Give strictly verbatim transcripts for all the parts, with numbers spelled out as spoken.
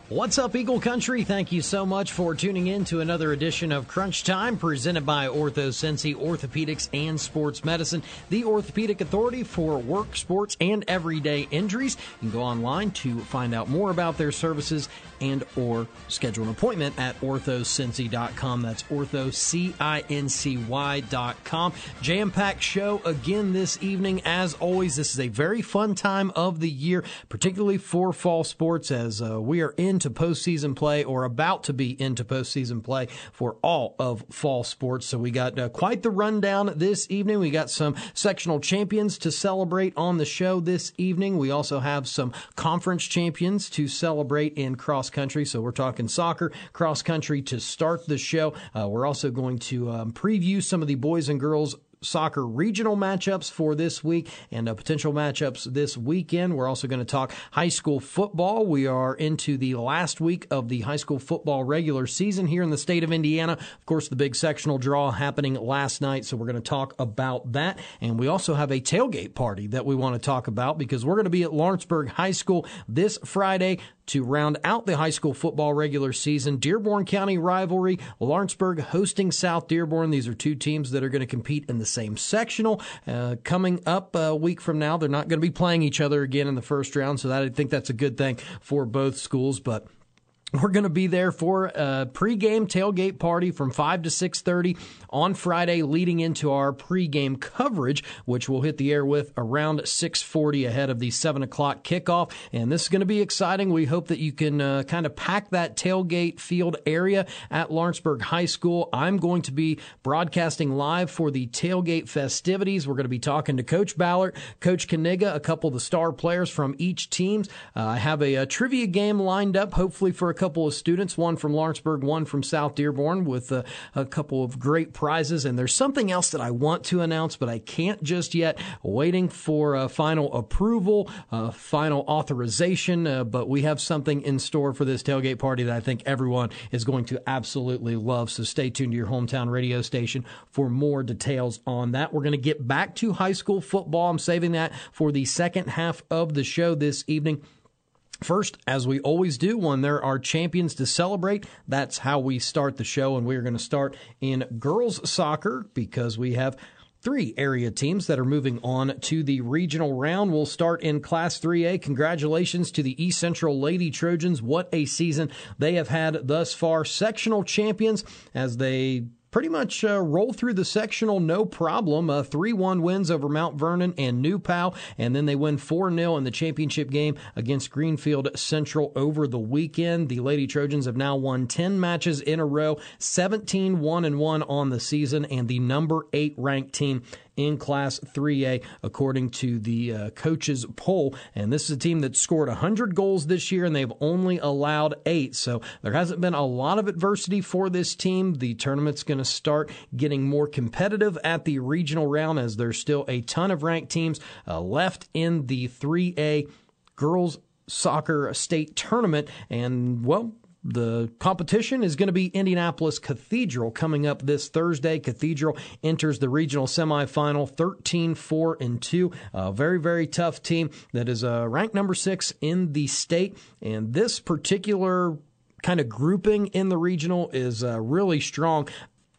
What's up, Eagle Country? Thank you so much for tuning in to another edition of Crunch Time, presented by OrthoSensei Orthopedics and Sports Medicine, the orthopedic authority for work, sports, and everyday injuries. You can go online to find out more about their services and or schedule an appointment at orthosensei dot com. That's ortho, C I N C Y dot com. Jam-packed show again this evening. As always, this is a very fun time of the year, particularly for fall sports, as uh, we are in into postseason play or about to be into postseason play for all of fall sports. So we got uh, quite the rundown this evening. We got some sectional champions to celebrate on the show this evening. We also have some conference champions to celebrate in cross country. So we're talking soccer, cross country to start the show. Uh, we're also going to um, preview some of the boys and girls soccer regional matchups for this week and uh, potential matchups this weekend. We're also going to talk high school football. We are into the last week of the high school football regular season here in the state of Indiana. Of course, the big sectional draw happening last night, so we're going to talk about that. And we also have a tailgate party that we want to talk about because we're going to be at Lawrenceburg High School this Friday to round out the high school football regular season. Dearborn County rivalry, Lawrenceburg hosting South Dearborn. These are two teams that are going to compete in the same sectional. Uh, coming up a week from now, they're not going to be playing each other again in the first round, so that, I think that's a good thing for both schools. But we're going to be there for a pregame tailgate party from five to six thirty on Friday, leading into our pregame coverage, which we'll hit the air with around six forty ahead of the seven o'clock kickoff. And this is going to be exciting. We hope that you can uh, kind of pack that tailgate field area at Lawrenceburg High School. I'm going to be broadcasting live for the tailgate festivities. We're going to be talking to Coach Ballard, Coach Kaniga, a couple of the star players from each team. Uh, I have a, a trivia game lined up, hopefully for a couple of students, one from Lawrenceburg, one from South Dearborn, with a, a couple of great prizes. And there's something else that I want to announce, but I can't just yet. Waiting for uh, final approval, uh, final authorization. Uh, but we have something in store for this tailgate party that I think everyone is going to absolutely love. So stay tuned to your hometown radio station for more details on that. We're going to get back to high school football. I'm saving that for the second half of the show this evening. First, as we always do, when there are champions to celebrate, that's how we start the show. And we're going to start in girls soccer because we have three area teams that are moving on to the regional round. We'll start in Class three A. Congratulations to the East Central Lady Trojans. What a season they have had thus far. Sectional champions as they pretty much uh, roll through the sectional no problem. Uh, three one wins over Mount Vernon and New Pal, and then they win four nil in the championship game against Greenfield Central over the weekend. The Lady Trojans have now won ten matches in a row, seventeen one and one on the season, and the number eight ranked team in Class three A, according to the uh, coaches poll. And this is a team that scored one hundred goals this year, and they've only allowed eight. So there hasn't been a lot of adversity for this team. The tournament's going to start getting more competitive at the regional round, as there's still a ton of ranked teams uh, left in the three A girls soccer state tournament. And, well, the competition is going to be Indianapolis Cathedral coming up this Thursday. Cathedral enters the regional semifinal thirteen four and two. A very, very tough team that is uh, ranked number six in the state. And this particular kind of grouping in the regional is uh, really strong,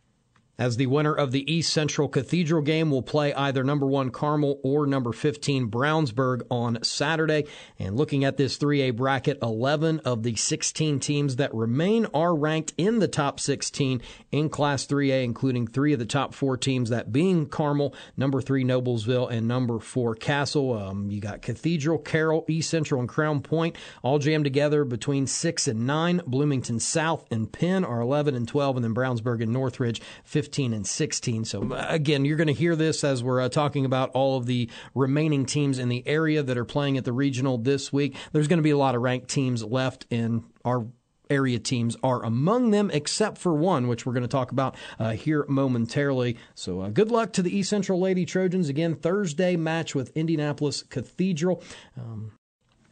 as the winner of the East Central Cathedral game will play either number one Carmel or number fifteen Brownsburg on Saturday. And looking at this three A bracket, eleven of the sixteen teams that remain are ranked in the top sixteen in Class three A, including three of the top four teams, that being Carmel, number three Noblesville, and number four Castle. Um, you got Cathedral, Carroll, East Central, and Crown Point all jammed together between six and nine. Bloomington South and Penn are eleven and twelve, and then Brownsburg and Northridge fifteen and sixteen. So again, you're going to hear this as we're uh, talking about all of the remaining teams in the area that are playing at the regional this week. There's going to be a lot of ranked teams left, and our area teams are among them, except for one, which we're going to talk about uh, here momentarily. So uh, good luck to the East Central Lady Trojans. Again, Thursday match with Indianapolis Cathedral. Um,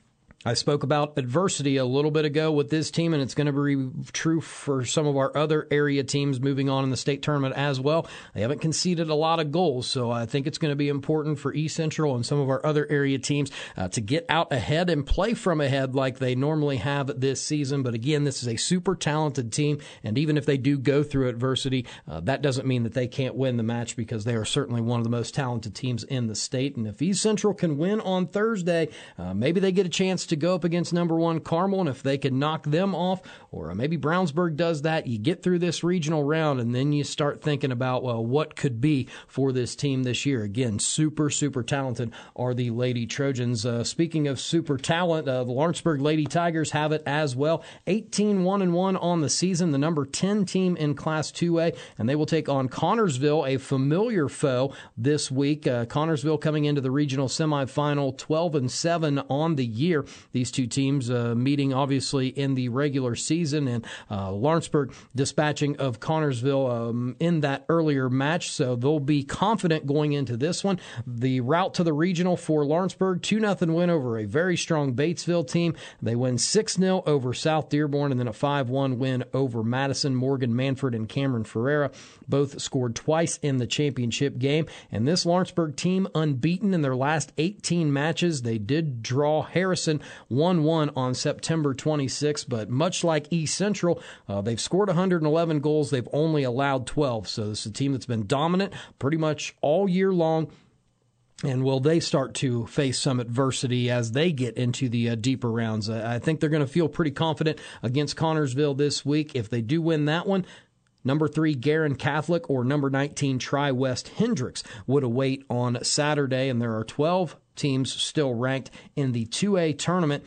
I spoke about adversity a little bit ago with this team, and it's going to be true for some of our other area teams moving on in the state tournament as well. They haven't conceded a lot of goals, so I think it's going to be important for East Central and some of our other area teams uh, to get out ahead and play from ahead like they normally have this season. But again, this is a super talented team, and even if they do go through adversity, uh, that doesn't mean that they can't win the match, because they are certainly one of the most talented teams in the state. And if East Central can win on Thursday, uh, maybe they get a chance to go up against number one Carmel, and if they can knock them off, or maybe Brownsburg does that, you get through this regional round, and then you start thinking about, well, what could be for this team this year. Again, super, super talented are the Lady Trojans. Uh, speaking of super talent, uh, the Lawrenceburg Lady Tigers have it as well. eighteen one and one on the season, the number ten team in Class two A, and they will take on Connorsville, a familiar foe this week. Uh, Connorsville coming into the regional semifinal twelve and seven on the year. These two teams uh, meeting obviously in the regular season, and uh, Lawrenceburg dispatching of Connorsville um, in that earlier match, so they'll be confident going into this one. The route to the regional for Lawrenceburg, two nothing win over a very strong Batesville team. They win six nil over South Dearborn, and then a five one win over Madison. Morgan Manford and Cameron Ferreira both scored twice in the championship game, and this Lawrenceburg team unbeaten in their last eighteen matches. They did draw Harrison one one on September twenty-sixth, but much like East Central, uh, they've scored one hundred eleven goals. They've only allowed twelve, so this is a team that's been dominant pretty much all year long. And will they start to face some adversity as they get into the uh, deeper rounds? Uh, I think they're going to feel pretty confident against Connorsville this week. If they do win that one, number three, Garin Catholic, or number nineteen, Tri-West Hendricks would await on Saturday. And there are twelve teams still ranked in the two A tournament.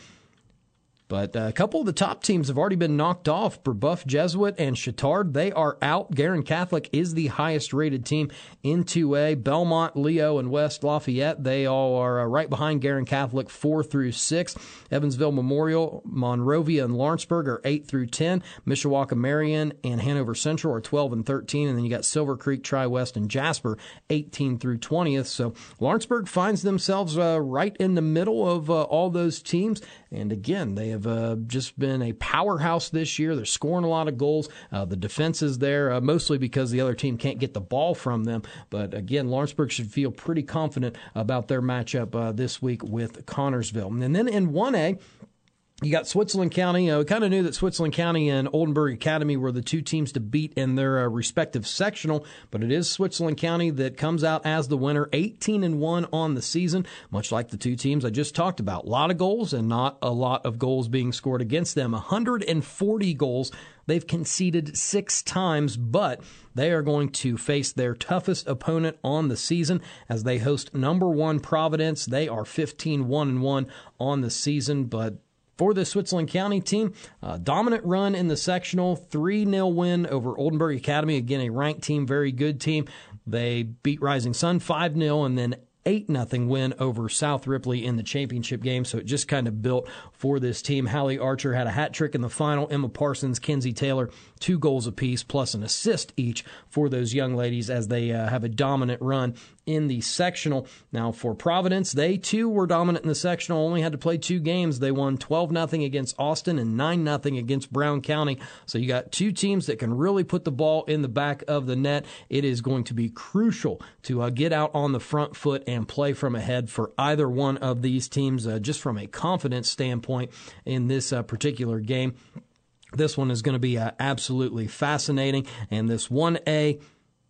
But a couple of the top teams have already been knocked off. Brebeuf Jesuit and Chittard, they are out. Garin Catholic is the highest rated team in two A. Belmont, Leo, and West Lafayette, they all are right behind Garin Catholic, four through six. Evansville Memorial, Monrovia, and Lawrenceburg are eight through ten. Mishawaka Marion and Hanover Central are twelve and thirteen. And then you got Silver Creek, Tri-West, and Jasper, eighteen through twentieth. So Lawrenceburg finds themselves uh, right in the middle of uh, all those teams. And again, they have uh, just been a powerhouse this year. They're scoring a lot of goals. Uh, the defense is there, uh, mostly because the other team can't get the ball from them. But again, Lawrenceburg should feel pretty confident about their matchup uh, this week with Connorsville. And then in one A, you got Switzerland County. Uh, we kind of knew that Switzerland County and Oldenburg Academy were the two teams to beat in their uh, respective sectional, but it is Switzerland County that comes out as the winner, eighteen and one on the season, much like the two teams I just talked about. A lot of goals and not a lot of goals being scored against them. one hundred forty goals. They've conceded six times, but they are going to face their toughest opponent on the season as they host number one Providence. They are fifteen one and one on the season, but for the Switzerland County team, a dominant run in the sectional, three nil win over Oldenburg Academy. Again, a ranked team, very good team. They beat Rising Sun five nil, and then eight nothing win over South Ripley in the championship game. So it just kind of built for this team. Hallie Archer had a hat trick in the final. Emma Parsons, Kenzie Taylor, two goals apiece, plus an assist each for those young ladies as they uh, have a dominant run in the sectional. Now for Providence, they too were dominant in the sectional, only had to play two games. They won twelve nothing against Austin and nine nothing against Brown County. So you got two teams that can really put the ball in the back of the net. It is going to be crucial to uh, get out on the front foot and play from ahead for either one of these teams, uh, just from a confidence standpoint in this uh, particular game. This one is going to be uh, absolutely fascinating. And this one A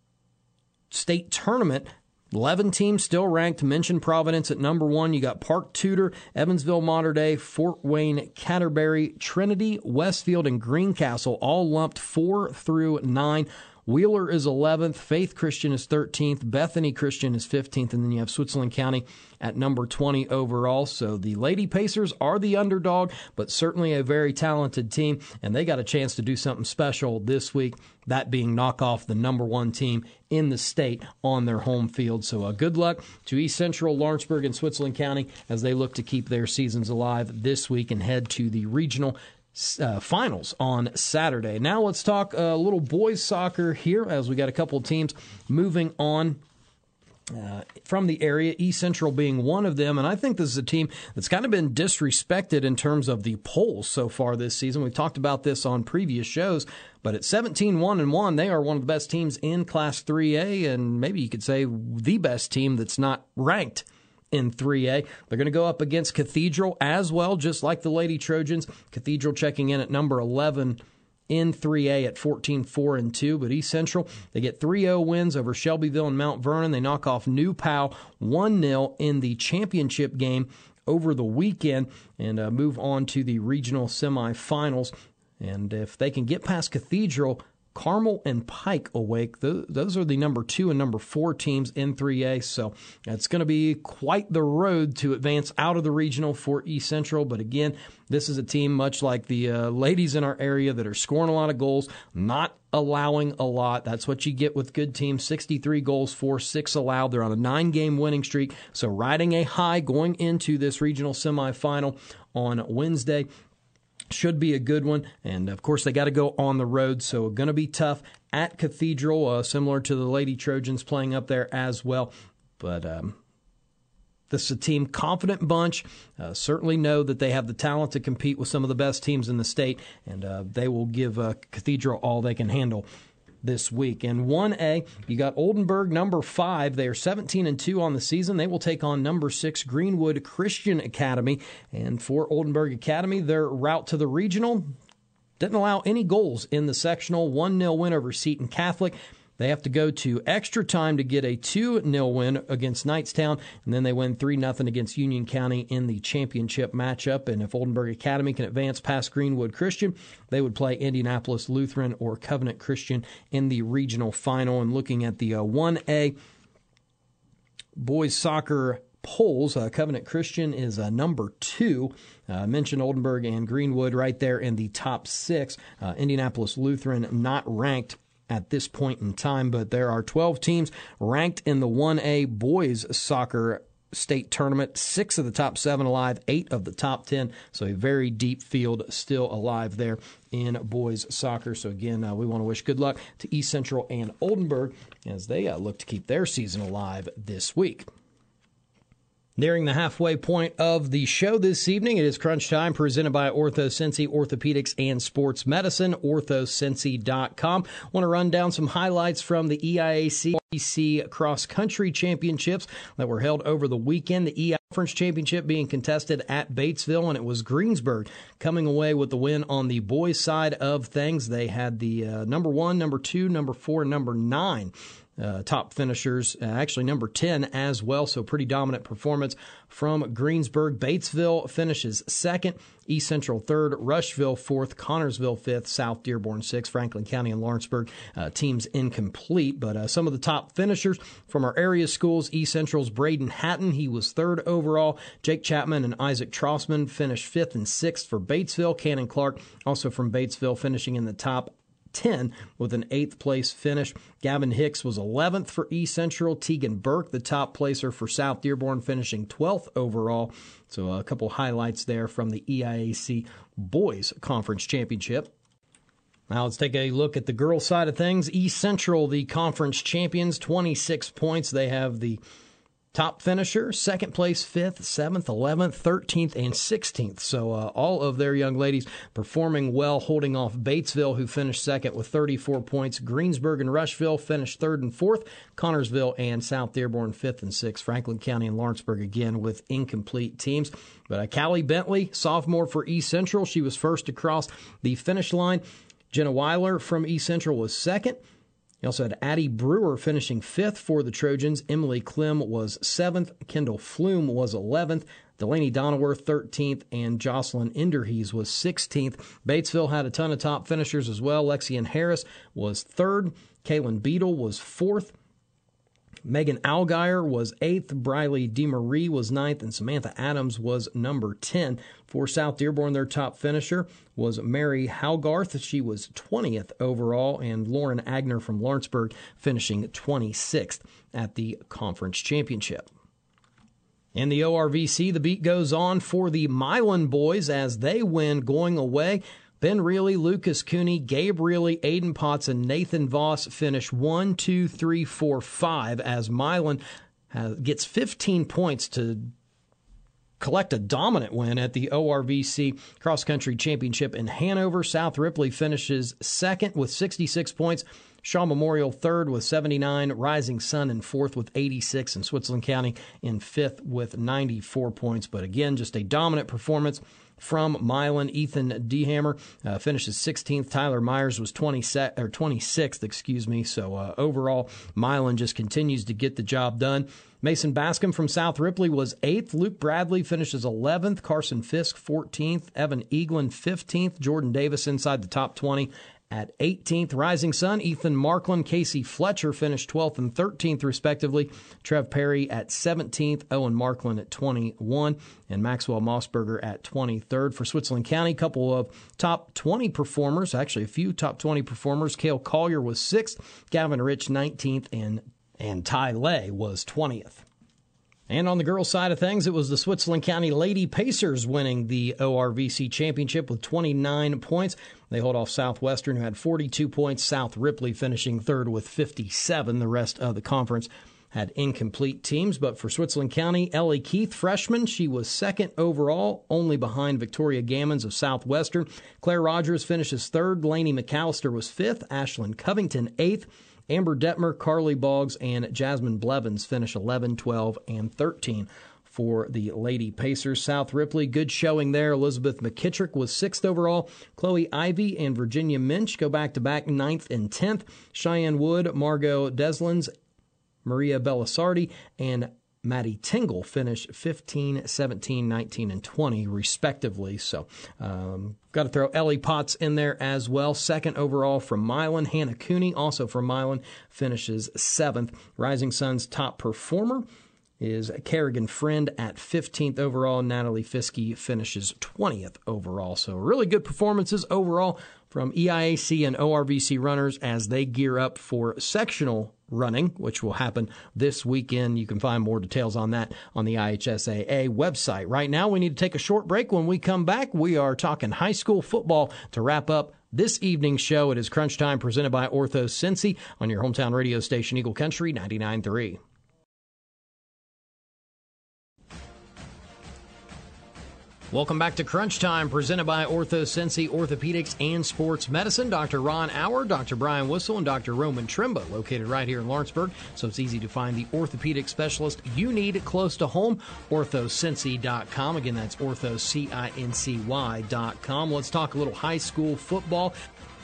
state tournament, eleven teams still ranked. Mention Providence at number one. You got Park Tudor, Evansville Mater Dei, Fort Wayne Canterbury, Trinity, Westfield, and Greencastle, all lumped four through nine. Wheeler is eleventh, Faith Christian is thirteenth, Bethany Christian is fifteenth, and then you have Switzerland County at number twenty overall. So the Lady Pacers are the underdog, but certainly a very talented team, and they got a chance to do something special this week, that being knock off the number one team in the state on their home field. So uh, good luck to East Central, Lawrenceburg, and Switzerland County as they look to keep their seasons alive this week and head to the regional Uh, finals on Saturday. Now let's talk a uh, little boys soccer here as we got a couple of teams moving on Uh, from the area, East Central being one of them. And I think this is a team that's kind of been disrespected in terms of the polls so far this season. We've talked about this on previous shows, but at seventeen one and one, they are one of the best teams in Class three A, and maybe you could say the best team that's not ranked in three A. They're going to go up against Cathedral as well, just like the Lady Trojans. Cathedral checking in at number eleven in three A at fourteen four and two, but East Central, they get three oh wins over Shelbyville and Mount Vernon. They knock off New Powell one nil in the championship game over the weekend and uh, move on to the regional semifinals. And if they can get past Cathedral, Carmel and Pike Awake, those are the number two and number four teams in three A, so it's going to be quite the road to advance out of the regional for East Central. But again, this is a team much like the uh, ladies in our area that are scoring a lot of goals, not allowing a lot. That's what you get with good teams. sixty-three goals for, six allowed. They're on a nine-game winning streak, so riding a high going into this regional semifinal on Wednesday. Should be a good one, and of course they got to go on the road, so going to be tough at Cathedral, uh, similar to the Lady Trojans playing up there as well. But um, this is a team, confident bunch, uh, certainly know that they have the talent to compete with some of the best teams in the state, and uh, they will give uh, Cathedral all they can handle this week. In one A, you got Oldenburg, number five. They are seventeen and two on the season. They will take on number six, Greenwood Christian Academy. And for Oldenburg Academy, their route to the regional didn't allow any goals in the sectional. one nil win over Seton Catholic. They have to go to extra time to get a two nil win against Knightstown, and then they win three nothing against Union County in the championship matchup. And if Oldenburg Academy can advance past Greenwood Christian, they would play Indianapolis Lutheran or Covenant Christian in the regional final. And looking at the uh, one A boys soccer polls, uh, Covenant Christian is uh, number two. I uh, mentioned Oldenburg and Greenwood right there in the top six. Uh, Indianapolis Lutheran not ranked at this point in time, but there are twelve teams ranked in the one A boys soccer state tournament. Six of the top seven alive, eight of the top ten, so a very deep field still alive there in boys soccer. So again, uh, we want to wish good luck to East Central and Oldenburg as they uh, look to keep their season alive this week. Nearing the halfway point of the show this evening, it is Crunch Time presented by OrthoSensi Orthopedics and Sports Medicine, ortho sensi dot com. Want to run down some highlights from the E I A C Cross Country Championships that were held over the weekend. The E I A Conference Championship being contested at Batesville, and it was Greensburg coming away with the win on the boys' side of things. They had the uh, number one, number two, number four, and number nine Uh, top finishers, uh, actually number ten as well, so pretty dominant performance from Greensburg. Batesville finishes second, East Central third, Rushville fourth, Connorsville fifth, South Dearborn sixth, Franklin County and Lawrenceburg uh, teams incomplete. But uh, some of the top finishers from our area schools, East Central's Braden Hatton, he was third overall. Jake Chapman and Isaac Trossman finished fifth and sixth for Batesville. Cannon Clark, also from Batesville, finishing in the top ten with an eighth place finish. Gavin Hicks was eleventh for East Central. Tegan Burke, the top placer for South Dearborn, finishing twelfth overall. So a couple highlights there from the E I A C Boys Conference Championship. Now let's take a look at the girls' side of things. East Central, the conference champions, twenty-six points. They have the top finisher, second place, fifth, seventh, eleventh, thirteenth, and sixteenth. So uh, all of their young ladies performing well, holding off Batesville, who finished second with thirty-four points. Greensburg and Rushville finished third and fourth. Connorsville and South Dearborn fifth and sixth. Franklin County and Lawrenceburg again with incomplete teams. But uh, Callie Bentley, sophomore for East Central, she was first across the finish line. Jenna Weiler from East Central was second. You also had Addie Brewer finishing fifth for the Trojans. Emily Clem was seventh. Kendall Flume was eleventh. Delaney Donaworth, thirteenth. And Jocelyn Enderhees was sixteenth. Batesville had a ton of top finishers as well. Lexian Harris was third. Kaylin Beadle was fourth. Megan Algier was eighth, Briley DeMarie was ninth, and Samantha Adams was number ten. For South Dearborn, their top finisher was Mary Halgarth. She was twentieth overall, and Lauren Agner from Lawrenceburg finishing twenty-sixth at the conference championship. In the O R V C, the beat goes on for the Milan boys as they win going away. Ben Reilly, Lucas Cooney, Gabe Reilly, Aiden Potts, and Nathan Voss finish one, two, three, four, five as Milan has, gets fifteen points to collect a dominant win at the O R V C Cross Country Championship in Hanover. South Ripley finishes second with sixty-six points. Shaw Memorial third with seventy-nine. Rising Sun in fourth with eighty-six. And Switzerland County in fifth with ninety-four points. But again, just a dominant performance from Milan. Ethan Dehammer uh, finishes sixteenth. Tyler Myers was twenty-sixth, or twenty-sixth, excuse me. So uh, overall, Milan just continues to get the job done. Mason Bascom from South Ripley was eighth. Luke Bradley finishes eleventh. Carson Fisk fourteenth. Evan Eaglin fifteenth. Jordan Davis inside the top twenty at eighteenth. Rising Sun, Ethan Markland, Casey Fletcher finished twelfth and thirteenth respectively. Trev Perry at seventeenth. Owen Markland at twenty-one. And Maxwell Mossberger at twenty-third. For Switzerland County, a couple of top twenty performers, actually a few top twenty performers. Cale Collier was sixth. Gavin Rich nineteenth. And And Ty Lay was twentieth. And on the girls' side of things, it was the Switzerland County Lady Pacers winning the O R V C championship with twenty-nine points. They hold off Southwestern, who had forty-two points. South Ripley finishing third with fifty-seven. The rest of the conference had incomplete teams. But for Switzerland County, Ellie Keith, freshman, she was second overall, only behind Victoria Gammons of Southwestern. Claire Rogers finishes third. Lainey McAllister was fifth. Ashlyn Covington eighth. Amber Detmer, Carly Boggs, and Jasmine Blevins finish eleven, twelve, and thirteen for the Lady Pacers. South Ripley, good showing there. Elizabeth McKittrick was sixth overall. Chloe Ivy and Virginia Minch go back-to-back ninth and tenth. Cheyenne Wood, Margot Deslins, Maria Bellasardi, and Maddie Tingle finish fifteen, seventeen, nineteen, and twenty, respectively. So, um, got to throw Ellie Potts in there as well. Second overall from Milan. Hannah Cooney, also from Milan, finishes seventh. Rising Sun's top performer is Kerrigan Friend at fifteenth overall. Natalie Fiske finishes twentieth overall. So, really good performances overall from E I A C and O R V C runners as they gear up for sectional running, which will happen this weekend. You can find more details on that on the I H S A A website. Right now, we need to take a short break. When we come back, we are talking high school football to wrap up this evening's show. It is Crunch Time presented by Ortho Cincy on your hometown radio station, Eagle Country ninety-nine point three. Welcome back to Crunch Time, presented by Ortho Cincy Orthopedics and Sports Medicine. Doctor Ron Auer, Doctor Brian Whistle, and Doctor Roman Trimba, located right here in Lawrenceburg, so it's easy to find the orthopedic specialist you need close to home. ortho cincy dot com. Again, that's ortho cincy dot com. Let's talk a little high school football.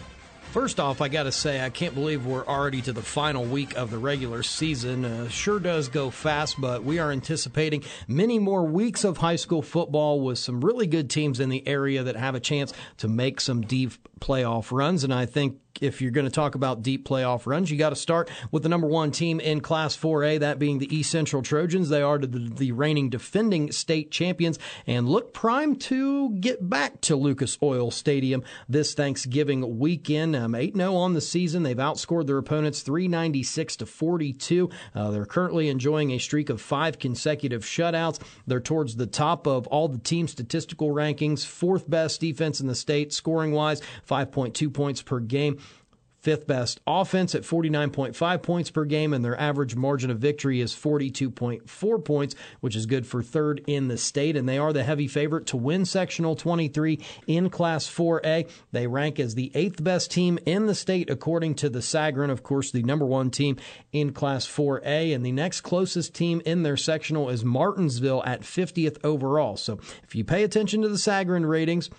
First off, I got to say, I can't believe we're already to the final week of the regular season. Uh, sure does go fast, but we are anticipating many more weeks of high school football with some really good teams in the area that have a chance to make some deep playoff runs. And I think if you're going to talk about deep playoff runs, you got to start with the number one team in Class four A, that being the East Central Trojans. They are the, the reigning defending state champions and look primed to get back to Lucas Oil Stadium this Thanksgiving weekend. Um, eight and oh on the season. They've outscored their opponents three ninety-six to forty-two. Uh, they're currently enjoying a streak of five consecutive shutouts. They're towards the top of all the team statistical rankings, fourth best defense in the state, scoring-wise, five point two points per game. Fifth best offense at forty-nine point five points per game, and their average margin of victory is forty-two point four points, which is good for third in the state. And they are the heavy favorite to win Sectional twenty-three in Class four A. They rank as the eighth best team in the state, according to the Sagarin, of course, the number one team in Class four A. And the next closest team in their sectional is Martinsville at fiftieth overall. So if you pay attention to the Sagarin ratings,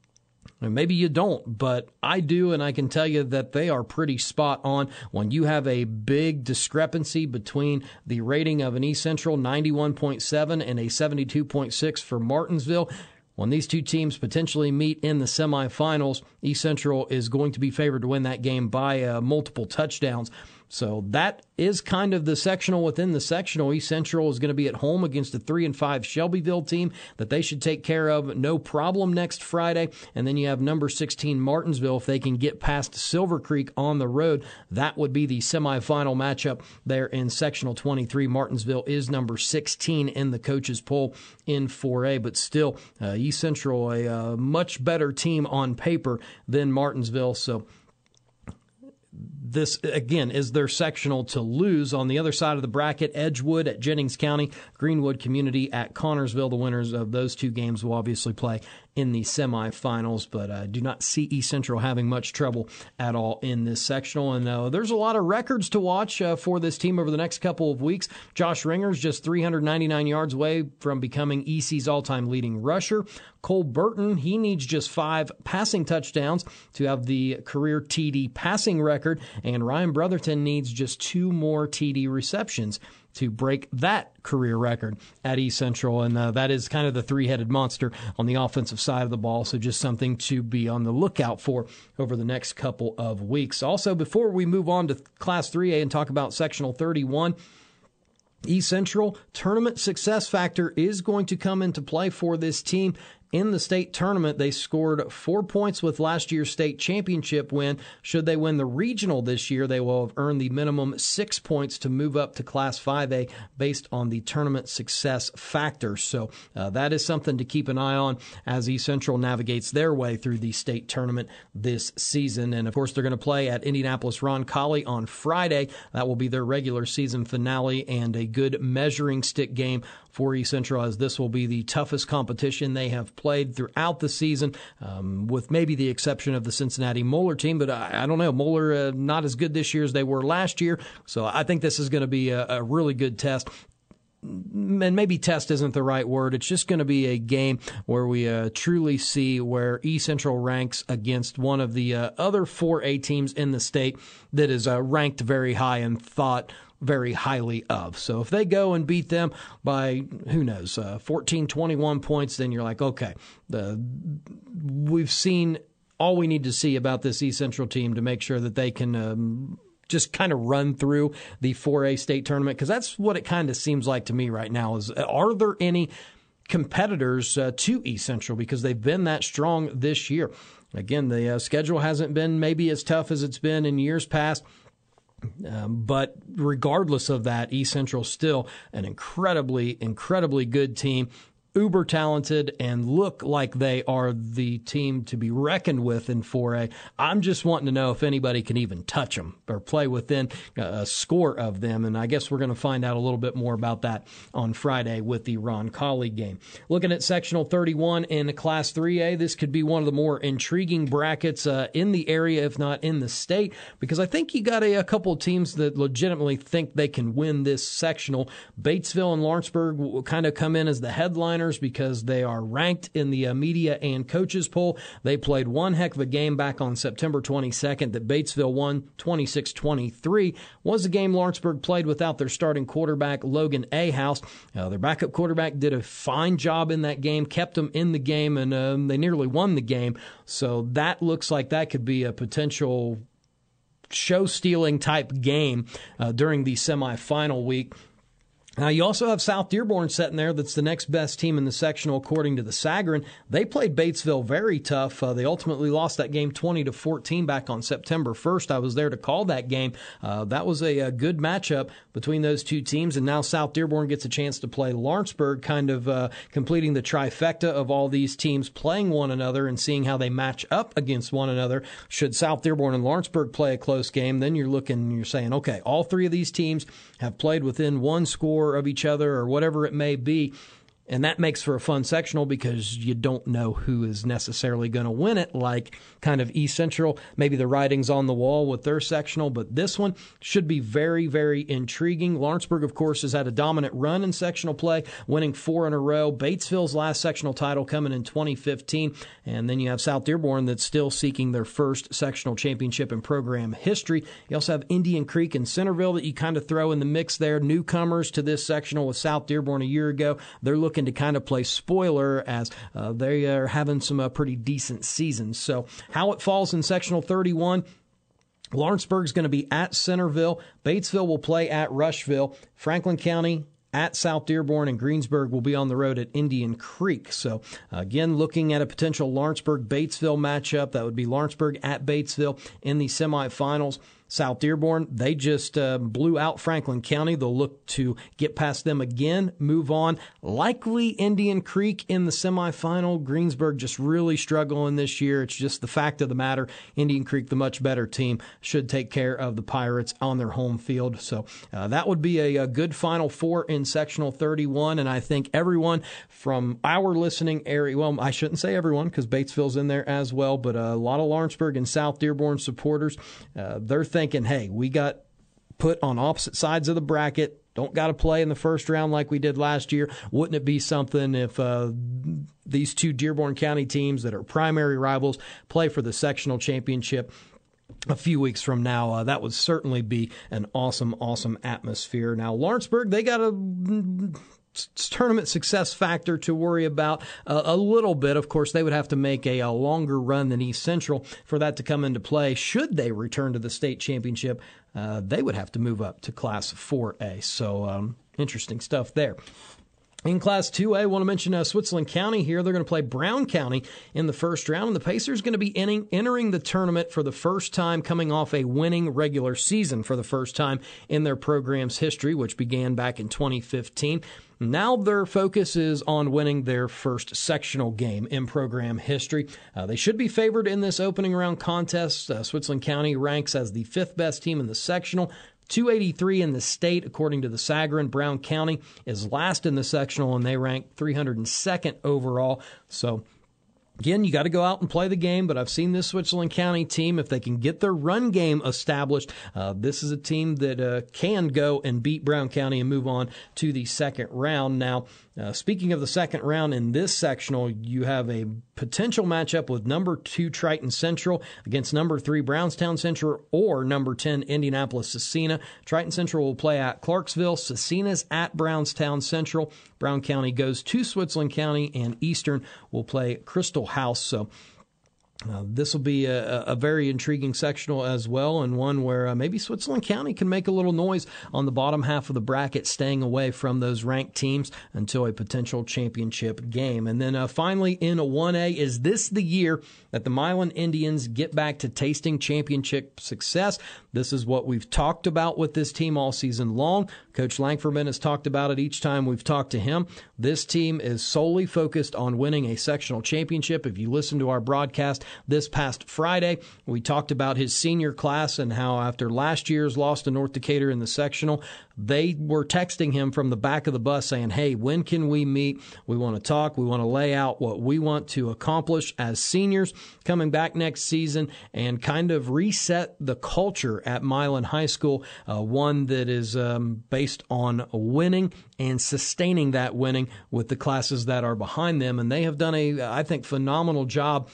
and maybe you don't, but I do, and I can tell you that they are pretty spot on. When you have a big discrepancy between the rating of an East Central ninety-one point seven and a seventy-two point six for Martinsville, when these two teams potentially meet in the semifinals, East Central is going to be favored to win that game by uh, multiple touchdowns. So that is kind of the sectional within the sectional. East Central is going to be at home against a three and five Shelbyville team that they should take care of no problem next Friday. And then you have number sixteen Martinsville. If they can get past Silver Creek on the road, that would be the semifinal matchup there in sectional twenty-three. Martinsville is number sixteen in the coaches poll in four A, but still uh, East Central a uh, much better team on paper than Martinsville. So this, again, is their sectional to lose. On the other side of the bracket, Edgewood at Jennings County, Greenwood Community at Connorsville. The winners of those two games will obviously play in the semifinals, but I uh, do not see East Central having much trouble at all in this sectional. And uh, there's a lot of records to watch uh, for this team over the next couple of weeks. Josh Ringer's just three hundred ninety-nine yards away from becoming E C's all-time leading rusher. Cole Burton, he needs just five passing touchdowns to have the career T D passing record, and Ryan Brotherton needs just two more T D receptions to break that career record at East Central, and uh, that is kind of the three-headed monster on the offensive side of the ball, so just something to be on the lookout for over the next couple of weeks. Also, before we move on to Class three A and talk about Sectional thirty-one, East Central tournament success factor is going to come into play for this team. In the state tournament, they scored four points with last year's state championship win. Should they win the regional this year, they will have earned the minimum six points to move up to Class five A based on the tournament success factor. So uh, that is something to keep an eye on as East Central navigates their way through the state tournament this season. And, of course, they're going to play at Indianapolis Roncalli on Friday. That will be their regular season finale and a good measuring stick game for East Central, as this will be the toughest competition they have played throughout the season, um, with maybe the exception of the Cincinnati Moeller team. But I, I don't know, Moeller uh, not as good this year as they were last year. So I think this is going to be a, a really good test. And maybe test isn't the right word. It's just going to be a game where we uh, truly see where East Central ranks against one of the uh, other four A teams in the state that is uh, ranked very high and thought very highly of. So if they go and beat them by, who knows, uh, fourteen, twenty-one points, then you're like, okay, the, we've seen all we need to see about this East Central team to make sure that they can um, just kind of run through the four A state tournament, because that's what it kind of seems like to me right now. Is, are there any competitors uh, to East Central, because they've been that strong this year? Again, the uh, schedule hasn't been maybe as tough as it's been in years past. Um, but regardless of that, East Central still an incredibly, incredibly good team, uber talented, and look like they are the team to be reckoned with in four A. I'm just wanting to know if anybody can even touch them or play within a score of them, and I guess we're going to find out a little bit more about that on Friday with the Roncalli game. Looking at Sectional thirty-one in Class three A, this could be one of the more intriguing brackets uh, in the area, if not in the state, because I think you got a, a couple of teams that legitimately think they can win this sectional. Batesville and Lawrenceburg will kind of come in as the headliners because they are ranked in the uh, media and coaches poll. They played one heck of a game back on September twenty-second that Batesville won twenty-six twenty-three. Was a game Lawrenceburg played without their starting quarterback, Logan Ahouse. Uh, their backup quarterback did a fine job in that game, kept them in the game, and um, they nearly won the game. So that looks like that could be a potential show-stealing type game uh, during the semifinal week. Now, you also have South Dearborn sitting there. That's the next best team in the sectional, according to the Sagarin. They played Batesville very tough. Uh, they ultimately lost that game twenty to fourteen back on September first. I was there to call that game. Uh, that was a, a good matchup between those two teams. And now South Dearborn gets a chance to play Lawrenceburg, kind of uh, completing the trifecta of all these teams playing one another and seeing how they match up against one another. Should South Dearborn and Lawrenceburg play a close game, then you're looking, you're saying, okay, all three of these teams have played within one score of each other or whatever it may be. And that makes for a fun sectional because you don't know who is necessarily going to win it, like kind of East Central. Maybe the writing's on the wall with their sectional, but this one should be very, very intriguing. Lawrenceburg, of course, has had a dominant run in sectional play, winning four in a row. Batesville's last sectional title coming in twenty fifteen. And then you have South Dearborn that's still seeking their first sectional championship in program history. You also have Indian Creek and Centerville that you kind of throw in the mix there. Newcomers to this sectional with South Dearborn a year ago. They're looking to kind of play spoiler as uh, they are having some uh, pretty decent seasons. So how it falls in sectional thirty-one, Lawrenceburg's going to be at Centerville. Batesville will play at Rushville. Franklin County at South Dearborn, and Greensburg will be on the road at Indian Creek. So, uh, again, looking at a potential Lawrenceburg-Batesville matchup, that would be Lawrenceburg at Batesville in the semifinals. South Dearborn, they just uh, blew out Franklin County. They'll look to get past them again, move on. Likely Indian Creek in the semifinal. Greensburg just really struggling this year. It's just the fact of the matter. Indian Creek, the much better team, should take care of the Pirates on their home field. So uh, that would be a, a good Final Four in Sectional thirty-one, and I think everyone from our listening area, well, I shouldn't say everyone because Batesville's in there as well, but a lot of Lawrenceburg and South Dearborn supporters, uh, they're thinking, hey, we got put on opposite sides of the bracket. Don't got to play in the first round like we did last year. Wouldn't it be something if uh, these two Dearborn County teams that are primary rivals play for the sectional championship a few weeks from now? Uh, that would certainly be an awesome, awesome atmosphere. Now, Lawrenceburg, they got a tournament success factor to worry about uh, a little bit. Of course, they would have to make a, a longer run than East Central for that to come into play. Should they return to the state championship, uh, they would have to move up to Class four A. So um, interesting stuff there. In Class two A, I want to mention uh, Switzerland County here. They're going to play Brown County in the first round, and the Pacers are going to be in, entering the tournament for the first time, coming off a winning regular season for the first time in their program's history, which began back in twenty fifteen. Now their focus is on winning their first sectional game in program history. Uh, they should be favored in this opening round contest. Uh, Switzerland County ranks as the fifth best team in the sectional, two eighty-three in the state, according to the Sagarin. Brown County is last in the sectional, and they rank three hundred second overall. So, again, you got to go out and play the game, but I've seen this Switzerland County team, if they can get their run game established, uh, this is a team that uh, can go and beat Brown County and move on to the second round. Now, uh, speaking of the second round in this sectional, you have a potential matchup with number two Triton Central against number three Brownstown Central or number ten Indianapolis Scecina. Triton Central will play at Clarksville. Scecina's at Brownstown Central. Brown County goes to Switzerland County, and Eastern will play Crystal House. So Uh, this will be a, a very intriguing sectional as well, and one where uh, maybe Switzerland County can make a little noise on the bottom half of the bracket, staying away from those ranked teams until a potential championship game. And then uh, finally in a one A, is this the year that the Milan Indians get back to tasting championship success? This is what we've talked about with this team all season long. Coach Langfordman has talked about it each time we've talked to him. This team is solely focused on winning a sectional championship. If you listen to our broadcast this past Friday, we talked about his senior class and how after last year's loss to North Decatur in the sectional, they were texting him from the back of the bus saying, hey, when can we meet? We want to talk. We want to lay out what we want to accomplish as seniors coming back next season and kind of reset the culture at Milan High School, uh, one that is um, based on winning and sustaining that winning with the classes that are behind them. And they have done a, I think, phenomenal job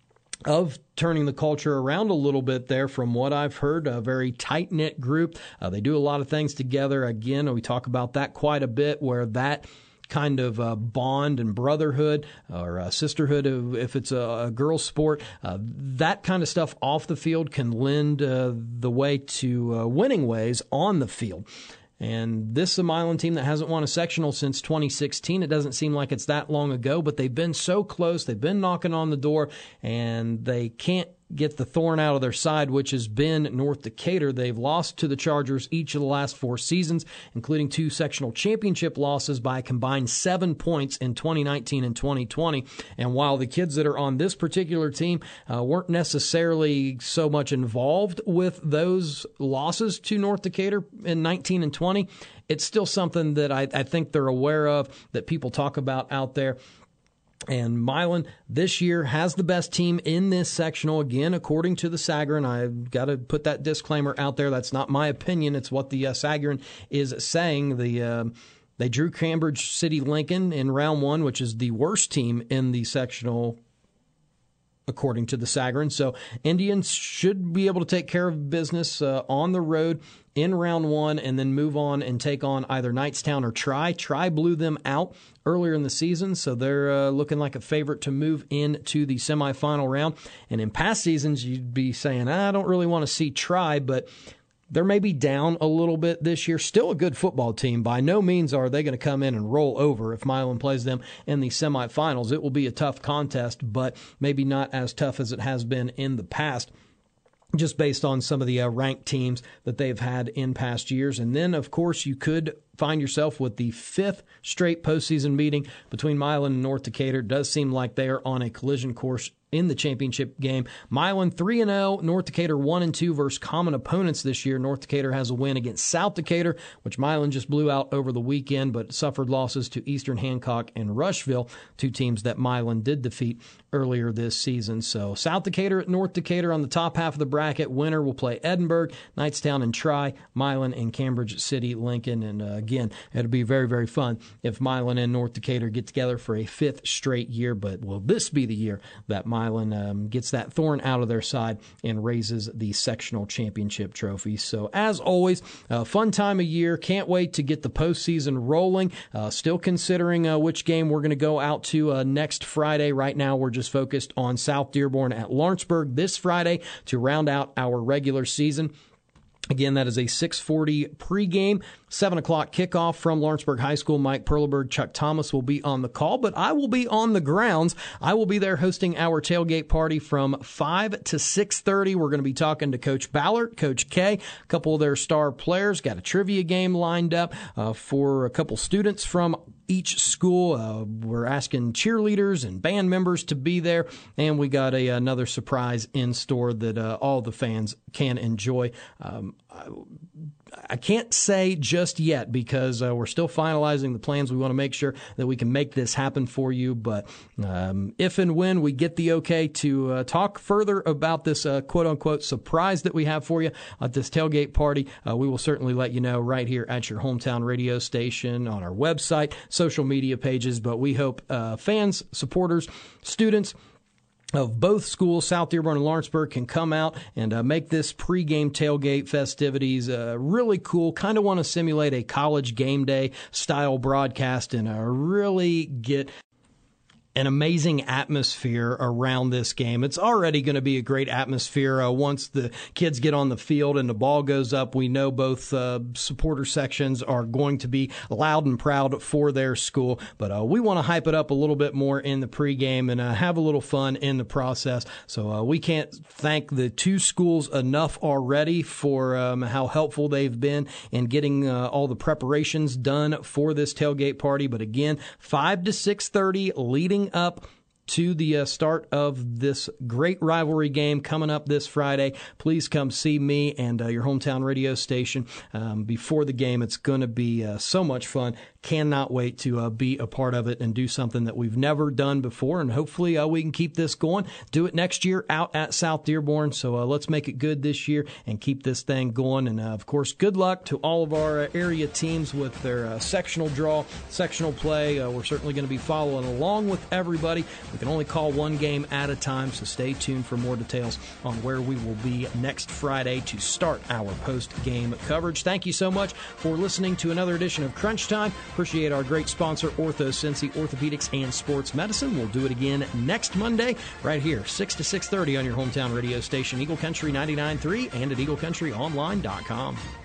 of turning the culture around a little bit there from what I've heard. A very tight-knit group. Uh, they do a lot of things together. Again, we talk about that quite a bit, where that kind of uh, bond and brotherhood or uh, sisterhood, if it's a, a girls' sport, uh, that kind of stuff off the field can lend uh, the way to uh, winning ways on the field. And this is a Milan team that hasn't won a sectional since twenty sixteen. It doesn't seem like it's that long ago, but they've been so close. They've been knocking on the door, and they can't get the thorn out of their side, which has been North Decatur. They've lost to the Chargers each of the last four seasons, including two sectional championship losses by a combined seven points in twenty nineteen and twenty twenty. And while the kids that are on this particular team uh, weren't necessarily so much involved with those losses to North Decatur in nineteen and twenty, it's still something that I, I think they're aware of, that people talk about out there. And Milan this year has the best team in this sectional, again, according to the Sagarin. I've got to put that disclaimer out there. That's not my opinion. It's what the uh, Sagarin is saying. The uh, They drew Cambridge City Lincoln in round one, which is the worst team in the sectional, according to the Sagarin. So Indians should be able to take care of business uh, on the road in round one and then move on and take on either Knightstown or Tri. Tri blew them out earlier in the season, so they're uh, looking like a favorite to move into the semifinal round. And in past seasons, you'd be saying, I don't really want to see Tri, but they're maybe down a little bit this year. Still a good football team. By no means are they going to come in and roll over if Milan plays them in the semifinals. It will be a tough contest, but maybe not as tough as it has been in the past. just based on some of the uh, ranked teams that they've had in past years. And then, of course, you could find yourself with the fifth straight postseason meeting between Milan and North Decatur. It does seem like they are on a collision course in the championship game. Milan three and oh, North Decatur one and two versus common opponents this year. North Decatur has a win against South Decatur, which Milan just blew out over the weekend, but suffered losses to Eastern Hancock and Rushville, two teams that Milan did defeat earlier this season. So South Decatur at North Decatur on the top half of the bracket. Winner will play Edinburgh, Knightstown and Tri, Milan and Cambridge City, Lincoln. And uh, again, it'll be very, very fun if Milan and North Decatur get together for a fifth straight year. But will this be the year that Milan um, gets that thorn out of their side and raises the sectional championship trophy? So as always, a fun time of year. Can't wait to get the postseason rolling. Uh, still considering uh, which game we're going to go out to uh, next Friday. Right now, we're just focused on South Dearborn at Lawrenceburg this Friday to round out our regular season. Again, that is a six forty pregame, seven o'clock kickoff from Lawrenceburg High School. Mike Perleberg, Chuck Thomas will be on the call, but I will be on the grounds. I will be there hosting our tailgate party from five to six thirty. We're going to be talking to Coach Ballard, Coach K, a couple of their star players. Got a trivia game lined up uh, for a couple students from each school. Uh, we're asking cheerleaders and band members to be there, and we got a, another surprise in store that uh, all the fans can enjoy. Um, I, I can't say just yet because uh, we're still finalizing the plans. We want to make sure that we can make this happen for you. But um, if and when we get the okay to uh, talk further about this uh, quote-unquote surprise that we have for you at this tailgate party, uh, we will certainly let you know right here at your hometown radio station, on our website, social media pages. But we hope uh, fans, supporters, students of both schools, South Dearborn and Lawrenceburg, can come out and uh, make this pregame tailgate festivities uh, really cool. Kind of want to simulate a college game day style broadcast and uh, really get an amazing atmosphere around this game. It's already going to be a great atmosphere uh, once the kids get on the field and the ball goes up. We know both uh, supporter sections are going to be loud and proud for their school, but uh, we want to hype it up a little bit more in the pregame and uh, have a little fun in the process. So uh, we can't thank the two schools enough already for um, how helpful they've been in getting uh, all the preparations done for this tailgate party. But again, five to six thirty, leading up to the uh, start of this great rivalry game coming up this Friday. Please come see me and uh, your hometown radio station um, before the game. It's going to be uh, so much fun. Cannot wait to uh, be a part of it and do something that we've never done before. And hopefully uh, we can keep this going. Do it next year out at South Dearborn. So uh, let's make it good this year and keep this thing going. And uh, of course, good luck to all of our uh, area teams with their uh, sectional draw, sectional play. Uh, we're certainly going to be following along with everybody. We can only call one game at a time, so stay tuned for more details on where we will be next Friday to start our post-game coverage. Thank you so much for listening to another edition of Crunch Time. Appreciate our great sponsor, OrthoSensei Orthopedics and Sports Medicine. We'll do it again next Monday right here, six to six thirty on your hometown radio station, Eagle Country ninety-nine point three and at eagle country online dot com.